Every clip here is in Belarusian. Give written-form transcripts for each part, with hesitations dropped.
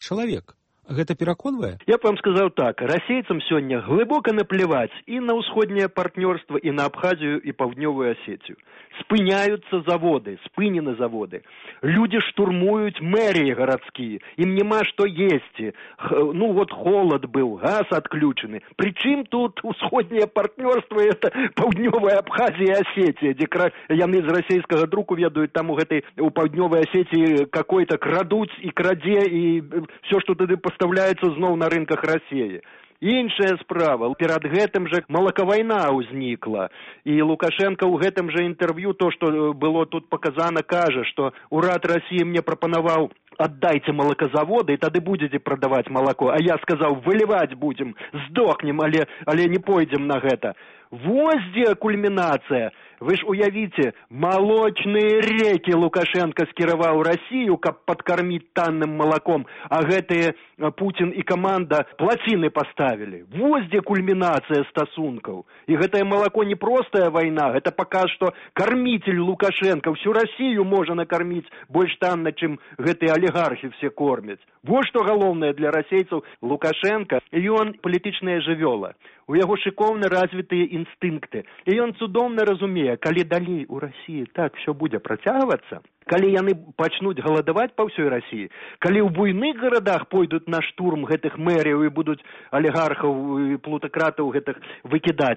чалавек. Гэта пераконвае? Я б вам сказаў так, расейцам сёння глыбока напляваць і на ўсходняе партнёрства, і на Абхазію, і Паўднёвую Асетію. Спыняюцца заводы, спынены заводы. Людзі штурмуюць мэріі гарадскія, ім няма што есці. Ну вот холод быў, газ адключаны. Прычым тут усходняе партнёрства, это Паўднёвая Абхазія і Асетія, дзе яны з расейскага друку ведаюць, там у Паўднёвай Асетіі какой-то крадуць і крадзе, і все, што тады пастаўляецца зноў на рынках Расіі. Іншая справа, перад гэтым жа малакавайна ўзнікла, і Лукашенко ў гэтым жа інтэрв'ю, то, што было тут показана, кажа, што урад Расіі мне прапанаваў: аддайце малаказаводы, і тады будзеце прадаваць малако. А я сказаў: выліваць будзем, здохнем, але не пойдзем на гэта. Вось дзе кульмінацыя. Вы ж уявіце, малочныя рекі Лукашенко скіраваў Расію, каб падкарміць танным малаком, а гэтыя Путін і каманда плаціны паставілі. Вось дзе кульмінацыя стасункаў. І гэтае малако не простая вайна, гэта паказ, што карміцель Лукашенко всю Расію можа накарміць больш танна, чым гэтыя алігархі все кормяць. Вось што галоўнае для расейцаў. Лукашенко, ён палітычная жывёла. У яго шыкоўна развітыя інстынкты. І ён цудоўна разумее, калі далей у Расіі так все будзе працягвацца, калі яны пачнуць галадаваць па ўсёй Расіі, калі ў буйных гарадах пойдуць на штурм гэтых мэріяў і будуць алігархаў і плутакратаў гэтых выкідаць,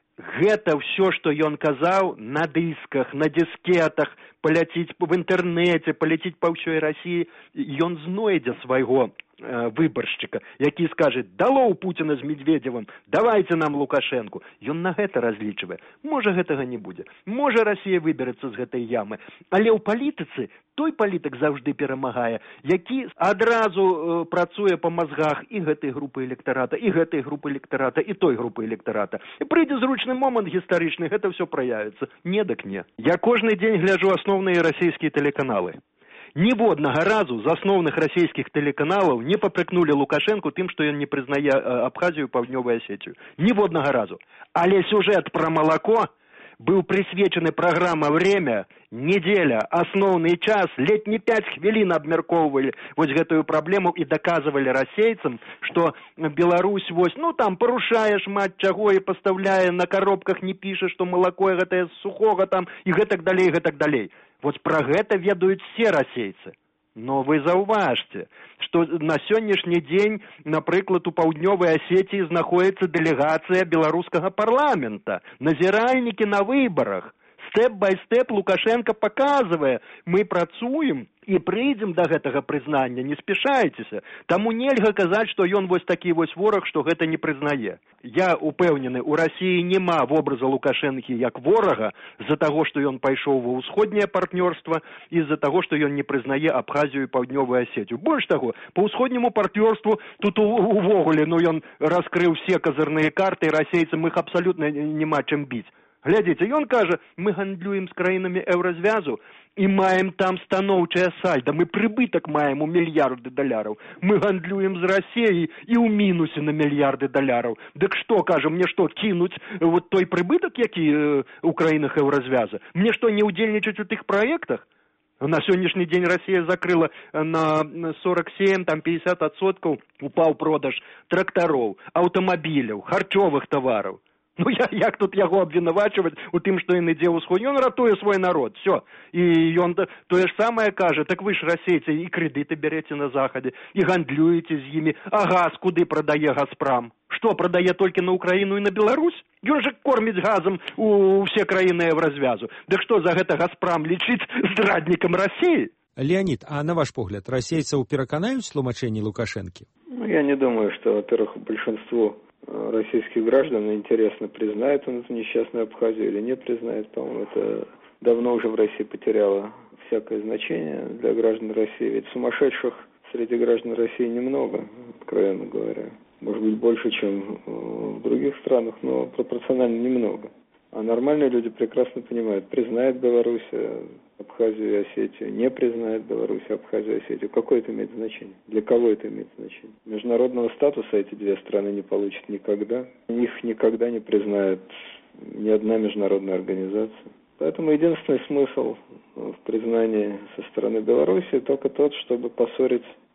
гэта ўсё, што ён казаў, на дысках, на дыскетах, паляціць в інтэрнэце, паляціць па ўсёй Расіі, ён знойдзе свайго выбаршчыка, які скажа: далоў Пуціна з Медведевым, давайце нам Лукашенку. Ён на гэта разлічвае. Можа, гэтага не будзе. Можа, Расія выберацца з гэтай ямы. Але ў палітыцы той палітык заўжды перамагае, які адразу працуе па мазгах і гэтай групы электарата, і гэтай групы электарата, і той групы электарата. І прыйдзе зручны момант гістарычны, гэта ўсё праявіцца. Не дык не. Я кожны дзень гляджу асноўныя расійскія тэлеканалы. Ніводнага разу з асноўных расійскіх тэлеканалаў не папрекнули Лукашенку тым, што ён не прызнае Абхазію, Паўднёвую Асетію. Ніводнага разу. Але сюжэт пра малако быў прысвечаны, праграма «Время», неделя, асноўны час, ледь не 5 хвілін абмяркоўвалі вось гэтую праблему і даказвалі расейцам, што Беларусь вось, ну там парушае шмат чаго і пастаўляе, на коробках не піша, што малако гэтае з сухога там і гэтак далей, гэтак далей. Вось пра гэта ведаюць все расейцы. Но вы заўважце, што на сённяшні дзень, напрыклад, у Паўднёвай Асетіі знаходзіцца дэлегацыя беларускага парламента, назіральнікі на выбарах. Стэп-бай-стэп Лукашенко паказвае: мы працуем і прыйдзем да гэтага прызнання, не спяшайцеся. Таму нельга казаць, што ён вось такі вось вораг, што гэта не прызнае. Я упэўнены, у Расіі няма вобраза Лукашэнкі як ворага з-за таго, што ён пайшоў ва ўсходняе партнёрства і з-за таго, што ён не прызнае Абхазію і Паўднёвую Асетію. Больш таго, па ўсходняму партнёрству тут увогуле, ён раскрыў все казырныя карты, і расейцам іх абсалютна няма чым біць. Глядзіце, ён кажа: мы гандлюем з краінамі еўразвязу і маем там станоўчае сальда, мы прыбытак маем у мільярды даляраў. Мы гандлюем з Расіяй і ў мінусе на мільярды даляраў. Дык што, кажа, мне што, кінуць вот той прыбытак, які у краінах еўразвяза? Мне што, не ўдзельнічаць у тых праектах? На сённяшні дзень Расія закрыла на 47, там 50% упаў продаж трактароў, аўтамабіляў, харчовых тавараў. Ну, як тут яго абвінавачваць у тым, што ён ідзе ўсход? Ён ратуе свой народ, все. І ён тое ж самае кажа: так вы ж расейцы і крэдыты бярэце на захадзе, і гандлюеце з імі, а газ куды прадае Газпрам? Што, прадае толькі на Украіну і на Беларусь? Ён жа корміць газам усе краіны еўразвязу. Дык што, за гэта Газпрам лічыць здраднікам Расіі? Леонид, а на ваш погляд, расейцаў пераканаюць тлумачэнні Лукашэнкі? Я не думаю, что, во-первых, большинству российских граждан интересно, признает он эту несчастную Абхазию или не признает. По-моему, это давно уже в России потеряло всякое значение для граждан России. Ведь сумасшедших среди граждан России немного, откровенно говоря. Может быть, больше, чем в других странах, но пропорционально немного. А нормальные люди прекрасно понимают: признает Беларусь Абхазию и Осетию, не признает Беларусь Абхазию и Осетию. Какое это имеет значение? Для кого это имеет значение? Международного статуса эти две страны не получат никогда. Их никогда не признает ни одна международная организация. Поэтому единственный смысл в признании со стороны Беларуси только тот, чтобы поссорить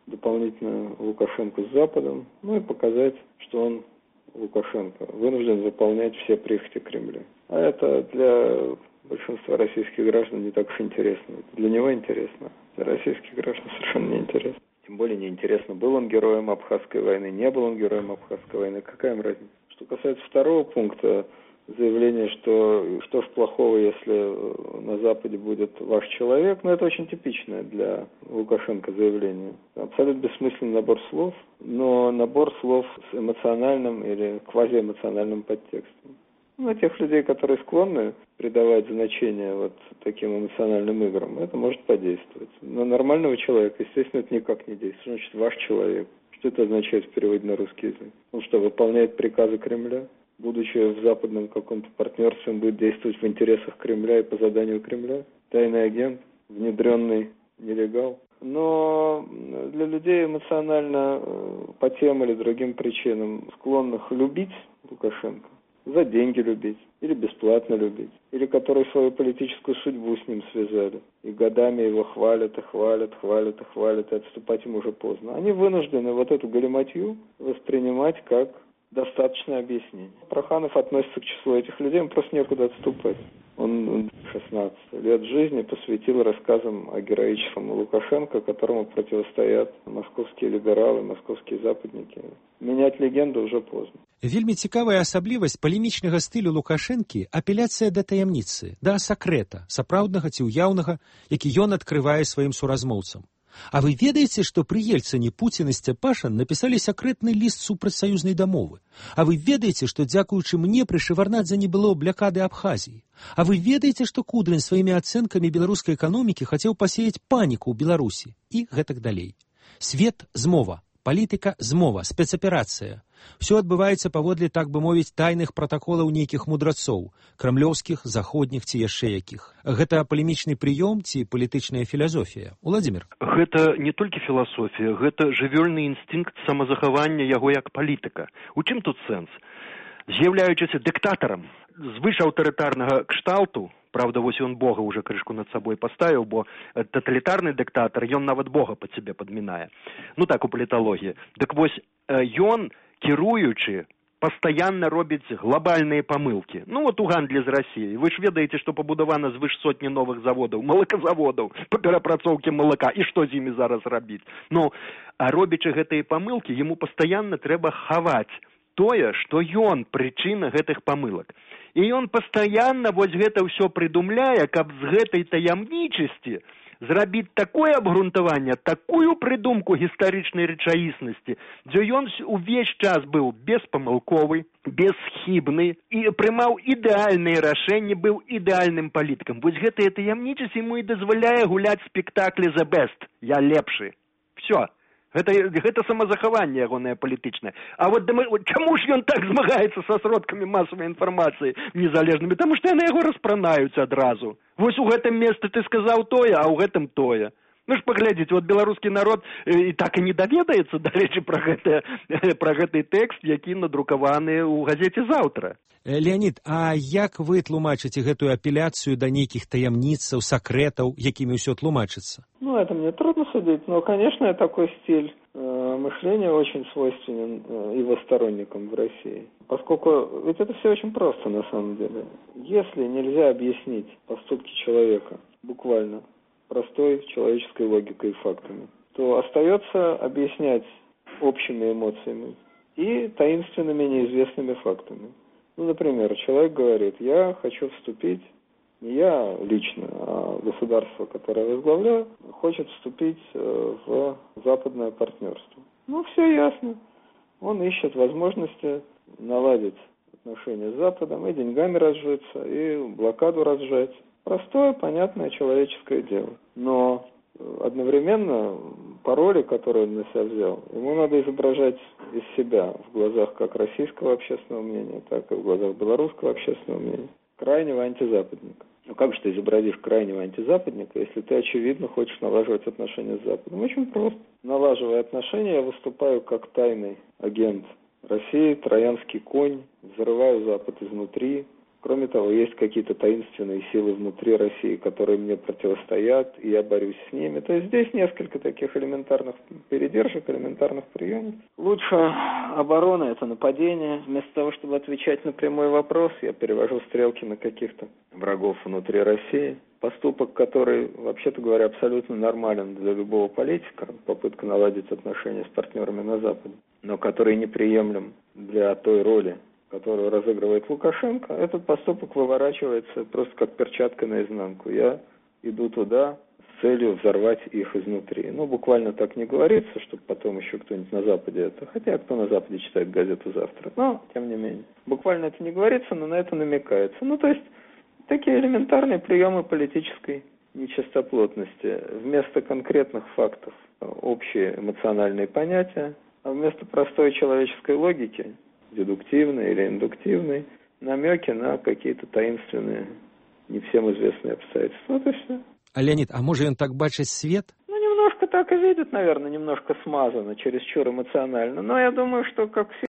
дополнительно Лукашенко с Западом, ну и показать, что он, Лукашенко, вынужден выполнять все прихоти Кремля. А это для большинства российских граждан не так уж интересно. Это для него интересно, для российских граждан совершенно не интересно. Тем более неинтересно, был он героем Абхазской войны, не был он героем Абхазской войны, какая им разница. Что касается второго пункта, заявление, что ж плохого, если на Западе будет ваш человек, но это очень типичное для Лукашенко заявление. Абсолютно бессмысленный набор слов, но набор слов с эмоциональным или квазиэмоциональным подтекстом. На тех людей, которые склонны придавать значение вот таким эмоциональным играм, это может подействовать. Но нормального человека, естественно, это никак не действует. Что значит ваш человек? Что это означает в переводе на русский язык? Он что, выполняет приказы Кремля? Будучи в западном каком-то партнерстве, он будет действовать в интересах Кремля и по заданию Кремля? Тайный агент, внедренный нелегал. Но для людей эмоционально по тем или другим причинам склонных любить Лукашенко, за деньги любить, или бесплатно любить, или которые свою политическую судьбу с ним связали, и годами его хвалят, и хвалят, и отступать им уже поздно. Они вынуждены вот эту галиматью воспринимать как достаточное объяснение. Проханов относится к числу этих людей, ему просто некуда отступать. Он 16 лет жизни посвятил рассказам о героическом Лукашенко, которому противостоят московские либералы, московские западники. Менять легенду уже поздно. Вельмі цікавая асаблівасць палемічнага стылю Лукашэнкі апеляцыя да таямніцы, да сакрэта, сапраўднага ці ўяўнага, які ён адкрывае сваім суразмоўцам. А вы ведаеце, што пры Ельцыне Пуцін і Сцяпашин напісалі сакрэтны ліст супрацьсаюзнай дамовы? А вы ведаеце, што дзякуючы мне пры Шеварднадзе не было блякады Абхазіі? А вы ведаеце, што Кудрин сваімі ацэнкамі беларускай эканомікі хацеў пасеяць паніку ў Беларусі? І гэтак далей. Свет – змова, палітыка – змова, спецаперацыя. Все адбываецца паводле, так бы мовіць, тайных пратаколаў нейкіх мудрацоў, крамлёўскіх, заходніх ці яшчэ якіх. Гэта палемічны прыём ці палітычная філасофія? Уладзімір? Гэта не толькі філасофія, гэта жывёльны інстынкт самазахавання яго як палітыка. У чым тут сэнс? З'яўляючыся дыктатарам звышаўтарытарнага кшталту, правда, вось ён Бога уже крышку над сабой паставіў, бо таталітарны дыктатар, ён нават Бога пад сябе падмінае. Ну так, у паліталогіі. Дык вось ён, кіруючы, пастаянна робіць глобальныя памылкі. Ну вот у гандлі з Расіяй. Вы ж ведаеце, што пабудавана звыш сотні новых заводаў, малаказаводаў па перапрацоўкі малака. І што з імі зараз рабіць? Ну, а робячы гэтыя памылкі, яму пастаянна трэба хаваць тое, што ён прычына гэтых памылак. І ён пастаянна вось гэта ўсё прыдумляе, каб з гэтай таямнічасці зрабіць такое абгрунтаванне, такую прыдумку гістарычнай рэчаіснасці, дзе ён увесь час быў беспамылковы, бесхібны і прымаў ідэальныя рашэнні, быў ідэальным палітыкам. Вось гэтая таямнічасць яму і дазваляе гуляць спектаклі «The Best». Я лепшы. Всё. Гэта самазахаванне ягонае палітычнае. А вот чаму ж ён так змагаецца са сродкамі масавай інфармацыі незалежнымі? Таму што яны яго распранаюць адразу. Вось у гэтым месцы ты сказаў тое, а ў гэтым тое. Ну ж паглядзіце, вот беларускі народ і так і не даведаецца, дарэчы, пра гэты тэкст, які надрукаваны ў газеце «Заўтра». Леонид, а як вы тлумачыце гэтую апеляцыю да нейкіх таямніцаў, сакрэтаў, якімі ўсё тлумачыцца? Ну, это мне трудно судить, но, конечно, такой стиль мышления очень свойственен его сторонникам в России. Поскольку, ведь это все очень просто на самом деле. Если нельзя объяснить поступки человека буквально простой человеческой логикой и фактами, то остается объяснять общими эмоциями и таинственными неизвестными фактами. Ну, например, человек говорит: я хочу вступить, не я лично, а государство, которое возглавляю, хочет вступить в западное партнерство. Ну, все ясно. Он ищет возможности наладить отношения с Западом, и деньгами разжиться, и блокаду разжать. Простое, понятное человеческое дело. Но одновременно пароли, которые он на себя взял, ему надо изображать из себя в глазах как российского общественного мнения, так и в глазах белорусского общественного мнения крайнего антизападника. Ну как же ты изобразишь крайнего антизападника, если ты очевидно хочешь налаживать отношения с Западом? Очень просто. Налаживая отношения, я выступаю как тайный агент России, троянский конь, взрываю Запад изнутри, Кроме того, есть какие-то таинственные силы внутри России, которые мне противостоят, и я борюсь с ними. То есть здесь несколько таких элементарных передержек, элементарных приемов. Лучше оборона – это нападение. Вместо того, чтобы отвечать на прямой вопрос, я перевожу стрелки на каких-то врагов внутри России. Поступок, который, вообще-то говоря, абсолютно нормален для любого политика, попытка наладить отношения с партнерами на Западе, но который неприемлем для той роли, которую разыгрывает Лукашенко, этот поступок выворачивается просто как перчатка наизнанку. Я иду туда с целью взорвать их изнутри. Ну, буквально так не говорится, чтобы потом еще кто-нибудь на Западе это... Хотя кто на Западе читает газету «Завтра», но тем не менее. Буквально это не говорится, но на это намекается. Ну, то есть, такие элементарные приемы политической нечистоплотности. Вместо конкретных фактов общие эмоциональные понятия, а вместо простой человеческой логики, дедуктивной или индуктивной, намеки на какие-то таинственные, не всем известные обстоятельства. Вот и все. А Леонид, а може ён так бачыць свет? Ну, немножко так и видит, наверное, немножко смазано, чересчур эмоционально. Но я думаю, что как